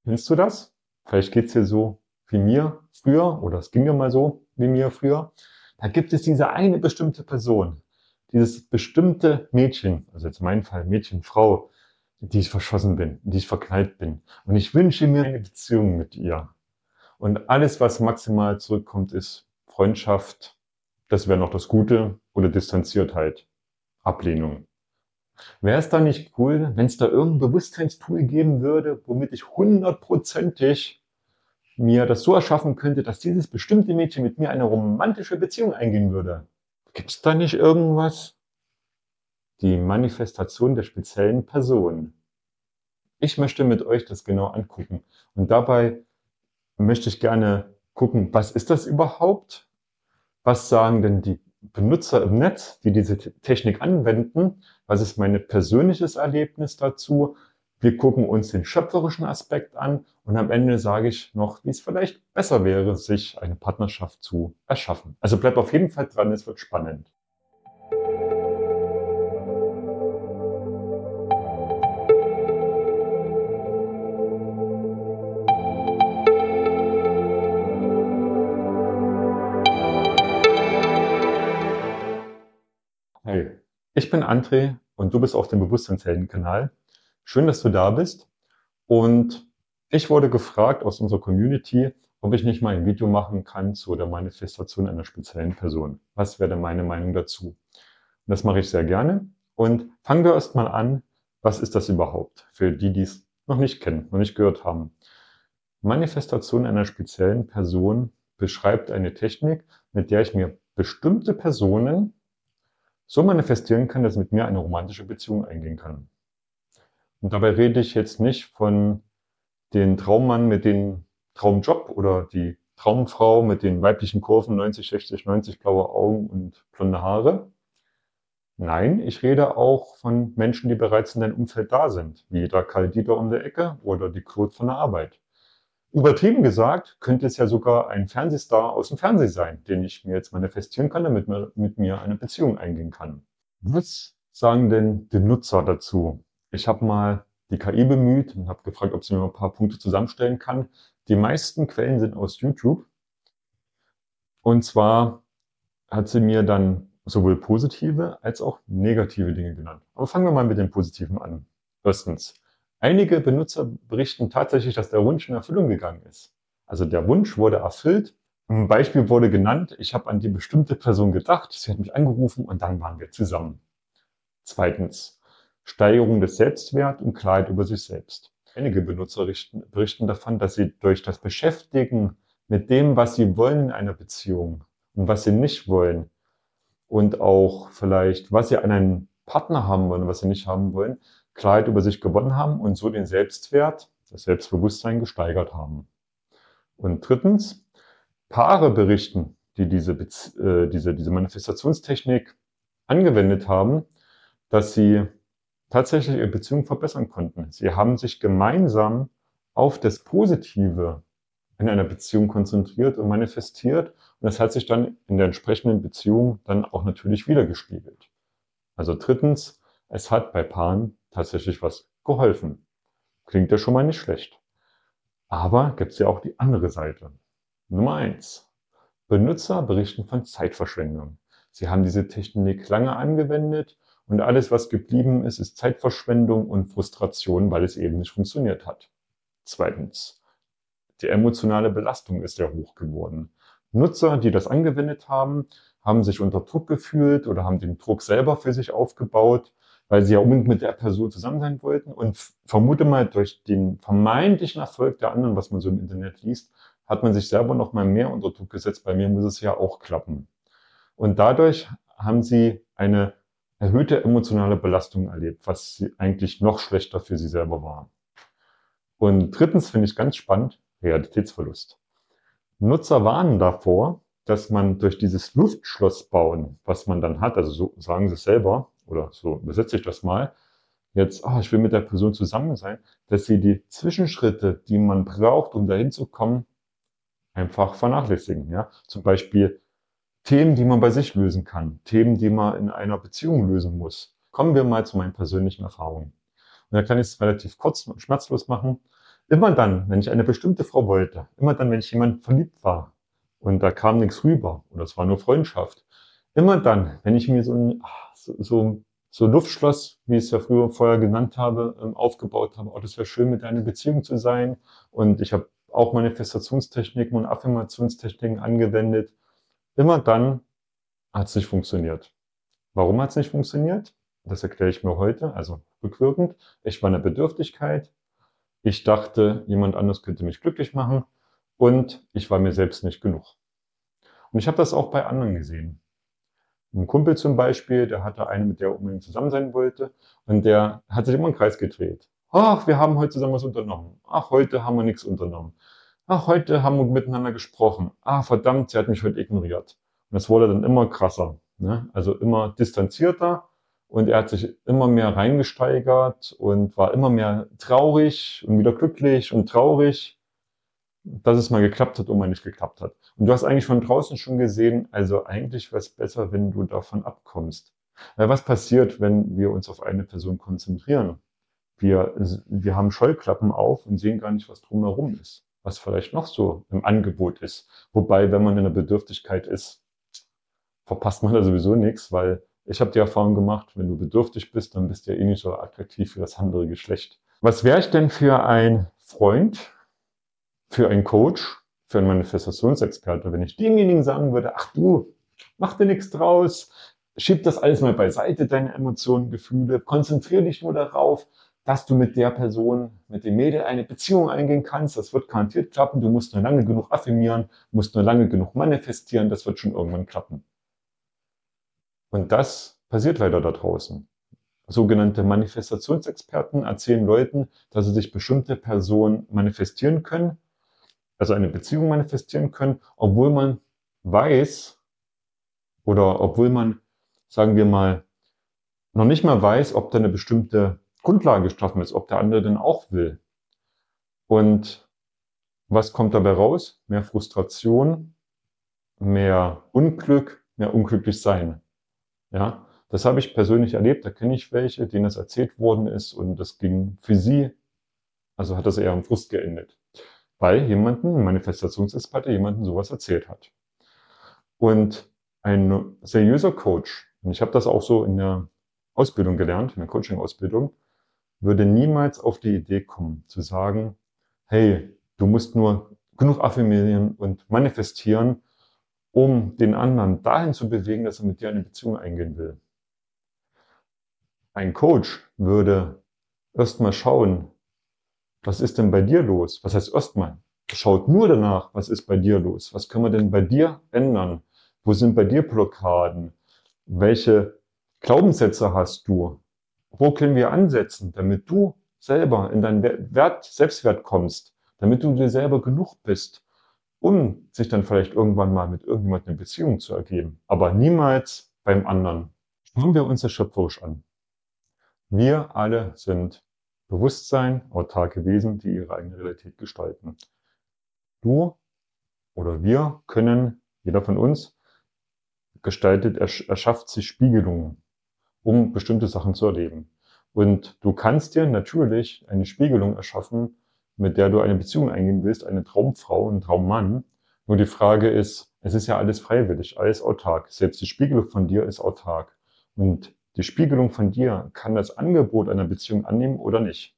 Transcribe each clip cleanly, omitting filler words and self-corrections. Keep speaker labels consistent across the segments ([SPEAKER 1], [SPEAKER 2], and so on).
[SPEAKER 1] Kennst du das? Vielleicht geht's dir so wie mir früher, oder es ging mir mal so wie mir früher. Da gibt es diese eine bestimmte Person, dieses bestimmte Mädchen, also jetzt in meinem Fall Mädchen, Frau, in die ich verschossen bin, in die ich verknallt bin. Und ich wünsche mir eine Beziehung mit ihr. Und alles, was maximal zurückkommt, ist Freundschaft, das wäre noch das Gute, oder Distanziertheit, Ablehnung. Wäre es da nicht cool, wenn es da irgendein Bewusstseinstool geben würde, womit ich hundertprozentig mir das so erschaffen könnte, dass dieses bestimmte Mädchen mit mir eine romantische Beziehung eingehen würde? Gibt es da nicht irgendwas? Die Manifestation der speziellen Person. Ich möchte mit euch das genau angucken. Und dabei möchte ich gerne gucken, was ist das überhaupt? Was sagen denn die Benutzer im Netz, die diese Technik anwenden? Was ist mein persönliches Erlebnis dazu? Wir gucken uns den schöpferischen Aspekt an und am Ende sage ich noch, wie es vielleicht besser wäre, sich eine Partnerschaft zu erschaffen. Also bleibt auf jeden Fall dran, es wird spannend. Hey, ich bin André und du bist auf dem Bewusstseinshelden-Kanal. Schön, dass du da bist. Und ich wurde gefragt aus unserer Community, ob ich nicht mal ein Video machen kann zu der Manifestation einer speziellen Person. Was wäre denn meine Meinung dazu? Und das mache ich sehr gerne. Und fangen wir erstmal an. Was ist das überhaupt? Für die, die es noch nicht kennen, noch nicht gehört haben. Manifestation einer speziellen Person beschreibt eine Technik, mit der ich mir bestimmte Personen so manifestieren kann, dass mit mir eine romantische Beziehung eingehen kann. Und dabei rede ich jetzt nicht von den Traummann mit dem Traumjob oder die Traumfrau mit den weiblichen Kurven 90, 60, 90, blaue Augen und blonde Haare. Nein, ich rede auch von Menschen, die bereits in deinem Umfeld da sind, wie der Karl Dieter um der Ecke oder die Claude von der Arbeit. Übertrieben gesagt, könnte es ja sogar ein Fernsehstar aus dem Fernsehen sein, den ich mir jetzt manifestieren kann, damit man mit mir eine Beziehung eingehen kann. Was sagen denn die Nutzer dazu? Ich habe mal die KI bemüht und habe gefragt, ob sie mir ein paar Punkte zusammenstellen kann. Die meisten Quellen sind aus YouTube. Und zwar hat sie mir dann sowohl positive als auch negative Dinge genannt. Aber fangen wir mal mit den positiven an. Erstens, einige Benutzer berichten tatsächlich, dass der Wunsch in Erfüllung gegangen ist. Also der Wunsch wurde erfüllt. Ein Beispiel wurde genannt, ich habe an die bestimmte Person gedacht, sie hat mich angerufen und dann waren wir zusammen. Zweitens, Steigerung des Selbstwerts und Klarheit über sich selbst. Einige Benutzer berichten davon, dass sie durch das Beschäftigen mit dem, was sie wollen in einer Beziehung und was sie nicht wollen und auch vielleicht, was sie an einen Partner haben wollen und was sie nicht haben wollen, Klarheit über sich gewonnen haben und so den Selbstwert, das Selbstbewusstsein gesteigert haben. Und drittens, Paare berichten, die diese Manifestationstechnik angewendet haben, dass sie tatsächlich ihre Beziehung verbessern konnten. Sie haben sich gemeinsam auf das Positive in einer Beziehung konzentriert und manifestiert. Und das hat sich dann in der entsprechenden Beziehung dann auch natürlich wiedergespiegelt. Also drittens, es hat bei Paaren tatsächlich was geholfen. Klingt ja schon mal nicht schlecht. Aber gibt es ja auch die andere Seite. Nummer eins: Benutzer berichten von Zeitverschwendung. Sie haben diese Technik lange angewendet und alles, was geblieben ist, ist Zeitverschwendung und Frustration, weil es eben nicht funktioniert hat. Zweitens, die emotionale Belastung ist sehr hoch geworden. Nutzer, die das angewendet haben, haben sich unter Druck gefühlt oder haben den Druck selber für sich aufgebaut, weil sie ja unbedingt mit der Person zusammen sein wollten. Und vermute mal, durch den vermeintlichen Erfolg der anderen, was man so im Internet liest, hat man sich selber noch mal mehr unter Druck gesetzt. Bei mir muss es ja auch klappen. Und dadurch haben sie eine erhöhte emotionale Belastung erlebt, was eigentlich noch schlechter für sie selber war. Und drittens finde ich ganz spannend, Realitätsverlust. Nutzer warnen davor, dass man durch dieses Luftschloss bauen, was man dann hat, also so sagen sie es selber, oder so übersetze ich das mal, jetzt, ich will mit der Person zusammen sein, dass sie die Zwischenschritte, die man braucht, um dahin zu kommen, einfach vernachlässigen. Ja? Zum Beispiel Themen, die man bei sich lösen kann, Themen, die man in einer Beziehung lösen muss. Kommen wir mal zu meinen persönlichen Erfahrungen. Und da kann ich es relativ kurz und schmerzlos machen. Immer dann, wenn ich eine bestimmte Frau wollte, immer dann, wenn ich jemand verliebt war und da kam nichts rüber oder es war nur Freundschaft, immer dann, wenn ich mir so Luftschloss, wie ich es ja früher vorher genannt habe, aufgebaut habe, oh, das wäre schön, mit einer Beziehung zu sein. Und ich habe auch Manifestationstechniken und Affirmationstechniken angewendet. Immer dann hat es nicht funktioniert. Warum hat es nicht funktioniert? Das erkläre ich mir heute, also rückwirkend. Ich war in der Bedürftigkeit. Ich dachte, jemand anders könnte mich glücklich machen und ich war mir selbst nicht genug. Und ich habe das auch bei anderen gesehen. Ein Kumpel zum Beispiel, der hatte eine, mit der er unbedingt zusammen sein wollte und der hat sich immer im Kreis gedreht. Ach, wir haben heute zusammen was unternommen. Ach, heute haben wir nichts unternommen. Ach, heute haben wir miteinander gesprochen. Ah, verdammt, sie hat mich heute ignoriert. Und das wurde dann immer krasser, ne? Also immer distanzierter und er hat sich immer mehr reingesteigert und war immer mehr traurig und wieder glücklich und traurig, dass es mal geklappt hat und mal nicht geklappt hat. Und du hast eigentlich von draußen schon gesehen, also eigentlich wäre es besser, wenn du davon abkommst. Weil was passiert, wenn wir uns auf eine Person konzentrieren? Wir haben Scheuklappen auf und sehen gar nicht, was drumherum ist, was vielleicht noch so im Angebot ist. Wobei, wenn man in der Bedürftigkeit ist, verpasst man da sowieso nichts, weil ich habe die Erfahrung gemacht, wenn du bedürftig bist, dann bist du ja eh nicht so attraktiv für das andere Geschlecht. Was wäre ich denn für ein Freund, für einen Coach, für einen Manifestationsexperte, wenn ich demjenigen sagen würde, ach du, mach dir nichts draus, schieb das alles mal beiseite, deine Emotionen, Gefühle, konzentriere dich nur darauf, dass du mit der Person, mit dem Mädel eine Beziehung eingehen kannst. Das wird garantiert klappen. Du musst nur lange genug affirmieren, musst nur lange genug manifestieren. Das wird schon irgendwann klappen. Und das passiert leider da draußen. Sogenannte Manifestationsexperten erzählen Leuten, dass sie sich bestimmte Personen manifestieren können, also eine Beziehung manifestieren können, obwohl man weiß oder obwohl man, sagen wir mal, noch nicht mal weiß, ob da eine bestimmte Grundlage geschaffen ist, ob der andere denn auch will. Und was kommt dabei raus? Mehr Frustration, mehr Unglück, mehr unglücklich sein. Ja, das habe ich persönlich erlebt. Da kenne ich welche, denen das erzählt worden ist und das ging für sie, also hat das eher am Frust geendet, weil jemanden, ein Manifestationsexperte, jemanden sowas erzählt hat. Und ein seriöser Coach, und ich habe das auch so in der Ausbildung gelernt, in der Coaching-Ausbildung, würde niemals auf die Idee kommen, zu sagen, hey, du musst nur genug affirmieren und manifestieren, um den anderen dahin zu bewegen, dass er mit dir eine Beziehung eingehen will. Ein Coach würde erstmal schauen, was ist denn bei dir los? Was heißt erstmal? Schaut nur danach, was ist bei dir los? Was können wir denn bei dir ändern? Wo sind bei dir Blockaden? Welche Glaubenssätze hast du? Wo können wir ansetzen, damit du selber in deinen Selbstwert kommst, damit du dir selber genug bist, um sich dann vielleicht irgendwann mal mit irgendjemandem eine Beziehung zu ergeben, aber niemals beim anderen. Schauen wir uns das schöpferisch an. Wir alle sind Bewusstsein, autarke Wesen, die ihre eigene Realität gestalten. Du oder wir können, jeder von uns, erschafft sich Spiegelungen, um bestimmte Sachen zu erleben. Und du kannst dir natürlich eine Spiegelung erschaffen, mit der du eine Beziehung eingehen willst, eine Traumfrau, einen Traummann. Nur die Frage ist, es ist ja alles freiwillig, alles autark. Selbst die Spiegelung von dir ist autark. Und die Spiegelung von dir kann das Angebot einer Beziehung annehmen oder nicht.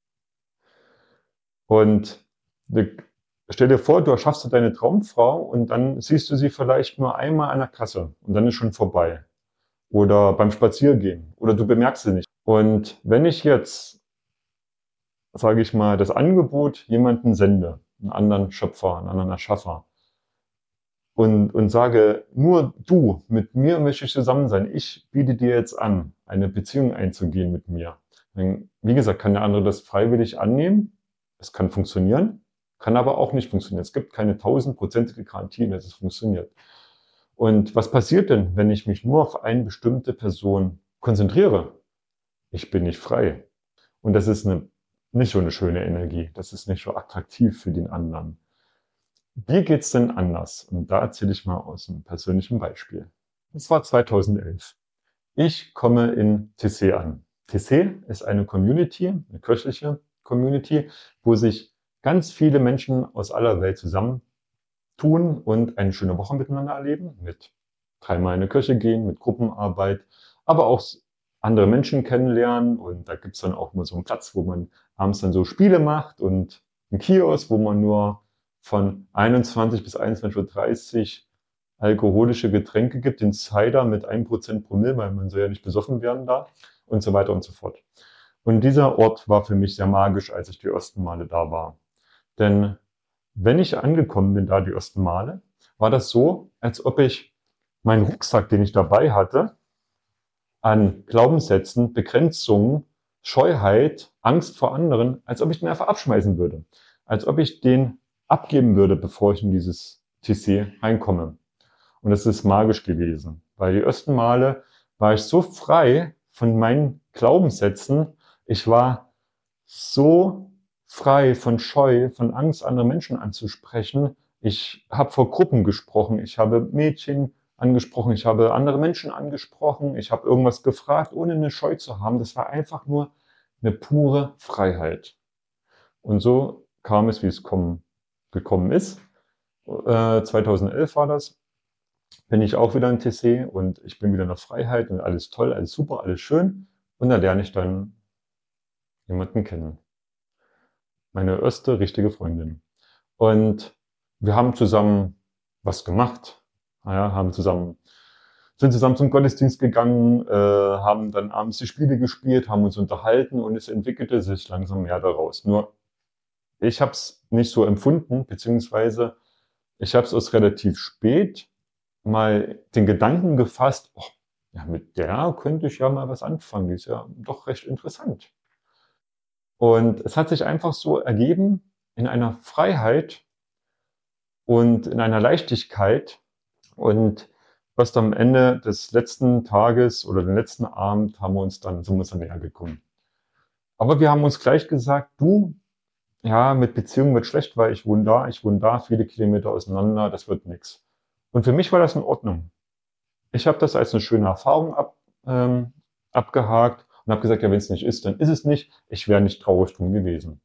[SPEAKER 1] Und stell dir vor, du erschaffst deine Traumfrau und dann siehst du sie vielleicht nur einmal an der Kasse und dann ist schon vorbei. Oder beim Spaziergehen. Oder du bemerkst sie nicht. Und wenn ich jetzt, sage ich mal, das Angebot jemanden sende, einen anderen Schöpfer, einen anderen Erschaffer, und sage, nur du, mit mir möchte ich zusammen sein. Ich biete dir jetzt an, eine Beziehung einzugehen mit mir. Dann, wie gesagt, kann der andere das freiwillig annehmen. Es kann funktionieren, kann aber auch nicht funktionieren. Es gibt keine 1000-prozentige Garantie, dass es funktioniert. Und was passiert denn, wenn ich mich nur auf eine bestimmte Person konzentriere? Ich bin nicht frei. Und das ist nicht so eine schöne Energie. Das ist nicht so attraktiv für den anderen. Wie geht's denn anders? Und da erzähle ich mal aus einem persönlichen Beispiel. Das war 2011. Ich komme in TC an. TC ist eine Community, eine kirchliche Community, wo sich ganz viele Menschen aus aller Welt zusammentun und eine schöne Woche miteinander erleben, mit dreimal in die Kirche gehen, mit Gruppenarbeit, aber auch andere Menschen kennenlernen. Und da gibt's dann auch mal so einen Platz, wo man abends dann so Spiele macht und einen Kiosk, wo man nur von 21 bis 21:30 Uhr alkoholische Getränke gibt, den Cider mit 1% Promille, weil man soll ja nicht besoffen werden da und so weiter und so fort. Und dieser Ort war für mich sehr magisch, als ich die ersten Male da war. Denn wenn ich angekommen bin da die ersten Male, war das so, als ob ich meinen Rucksack, den ich dabei hatte, an Glaubenssätzen, Begrenzungen, Scheuheit, Angst vor anderen, als ob ich den einfach abschmeißen würde. Als ob ich den abgeben würde, bevor ich in dieses TC reinkomme. Und das ist magisch gewesen, weil die ersten Male war ich so frei von meinen Glaubenssätzen. Ich war so frei von Scheu, von Angst, andere Menschen anzusprechen. Ich habe vor Gruppen gesprochen, ich habe Mädchen angesprochen, ich habe andere Menschen angesprochen, ich habe irgendwas gefragt, ohne eine Scheu zu haben. Das war einfach nur eine pure Freiheit. Und so kam es, wie es gekommen ist. 2011 war das, bin ich auch wieder in TC und ich bin wieder in der Freiheit und alles toll, alles super, alles schön. Und da lerne ich dann jemanden kennen. Meine erste richtige Freundin. Und wir haben zusammen was gemacht. Ja, sind zusammen zum Gottesdienst gegangen, haben dann abends die Spiele gespielt, haben uns unterhalten und es entwickelte sich langsam mehr daraus. Nur ich habe es nicht so empfunden, beziehungsweise ich habe es erst relativ spät mal den Gedanken gefasst, oh, ja, mit der könnte ich ja mal was anfangen, die ist ja doch recht interessant. Und es hat sich einfach so ergeben in einer Freiheit und in einer Leichtigkeit. Und was am Ende des letzten Tages oder den letzten Abend sind wir uns dann näher gekommen. Aber wir haben uns gleich gesagt, du, ja, mit Beziehungen wird schlecht, weil ich wohne da, viele Kilometer auseinander, das wird nix. Und für mich war das in Ordnung. Ich habe das als eine schöne Erfahrung abgehakt und habe gesagt, ja, wenn es nicht ist, dann ist es nicht. Ich wäre nicht traurig drum gewesen.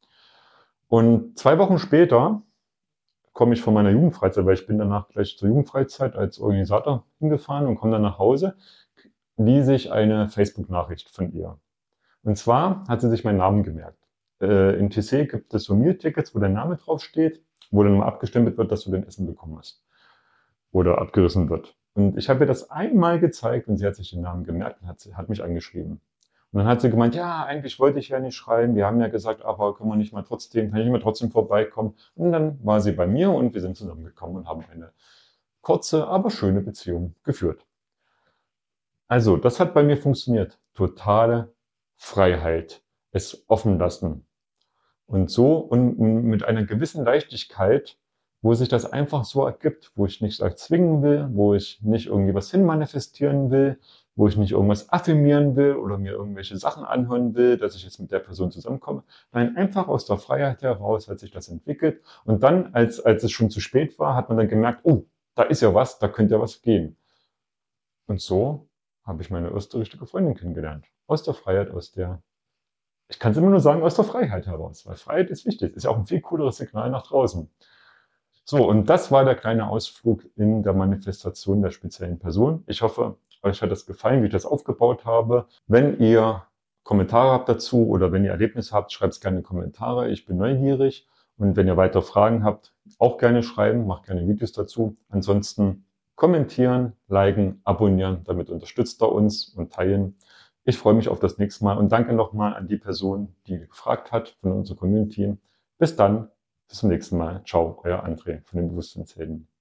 [SPEAKER 1] Und 2 Wochen später komme ich von meiner Jugendfreizeit, weil ich bin danach gleich zur Jugendfreizeit als Organisator hingefahren und komme dann nach Hause, lese ich eine Facebook-Nachricht von ihr. Und zwar hat sie sich meinen Namen gemerkt. In TC gibt es so Meal-Tickets, wo dein Name draufsteht, wo dann mal abgestempelt wird, dass du dein Essen bekommen hast. Oder abgerissen wird. Und ich habe ihr das einmal gezeigt und sie hat sich den Namen gemerkt und hat mich angeschrieben. Und dann hat sie gemeint, ja, eigentlich wollte ich ja nicht schreiben. Wir haben ja gesagt, aber kann ich nicht mal trotzdem vorbeikommen? Und dann war sie bei mir und wir sind zusammengekommen und haben eine kurze, aber schöne Beziehung geführt. Also, das hat bei mir funktioniert. Totale Freiheit. Es offen lassen. Und so und mit einer gewissen Leichtigkeit, wo sich das einfach so ergibt, wo ich nichts erzwingen will, wo ich nicht irgendwie was hinmanifestieren will, wo ich nicht irgendwas affirmieren will oder mir irgendwelche Sachen anhören will, dass ich jetzt mit der Person zusammenkomme. Nein, einfach aus der Freiheit heraus hat sich das entwickelt. Und dann, als es schon zu spät war, hat man dann gemerkt, oh, da ist ja was, da könnte ja was gehen. Und so habe ich meine erste richtige Freundin kennengelernt. Aus der Freiheit, ich kann es immer nur sagen, aus der Freiheit heraus, weil Freiheit ist wichtig, ist ja auch ein viel cooleres Signal nach draußen. So, und das war der kleine Ausflug in der Manifestation der speziellen Person. Ich hoffe, euch hat es gefallen, wie ich das aufgebaut habe. Wenn ihr Kommentare habt dazu oder wenn ihr Erlebnisse habt, schreibt es gerne in die Kommentare. Ich bin neugierig. Und wenn ihr weitere Fragen habt, auch gerne schreiben, macht gerne Videos dazu. Ansonsten kommentieren, liken, abonnieren, damit unterstützt ihr uns und teilen. Ich freue mich auf das nächste Mal und danke nochmal an die Person, die gefragt hat von unserer Community. Bis dann, bis zum nächsten Mal. Ciao, euer André von den Bewusstseinshelden.